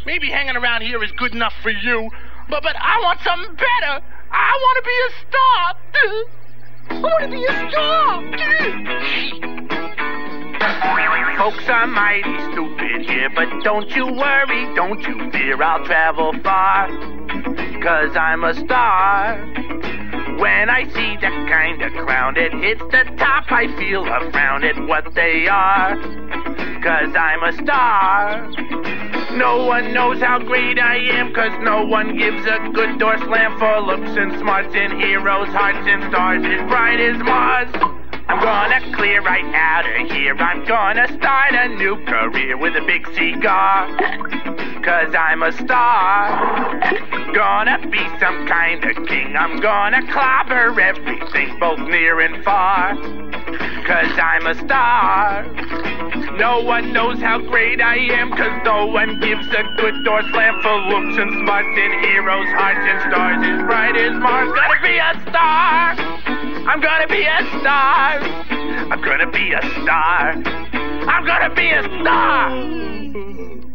maybe hanging around here is good enough for you, but I want something better. I want to be a star. I want to be a star. Folks are mighty stupid here, but don't you worry, don't you fear, I'll travel far, 'cause I'm a star. When I see that kind of clown that hits the top, I feel a frown at what they are, 'cause I'm a star. No one knows how great I am, 'cause no one gives a good door slam for looks and smarts and heroes, hearts and stars as bright as Mars. I'm gonna clear right out of here. I'm gonna start a new career with a big cigar, 'cause I'm a star. Gonna be some kind of king. I'm gonna clobber everything, both near and far, 'cause I'm a star. No one knows how great I am, 'cause no one gives a good door slam for looks and smarts and heroes, hearts and stars as bright as Mars. Gonna be a star. I'm gonna be a star. I'm gonna be a star. I'm gonna be a star.